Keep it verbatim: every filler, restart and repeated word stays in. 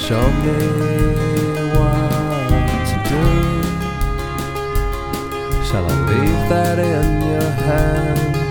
Show me what to do. Shall I leave that in your hands?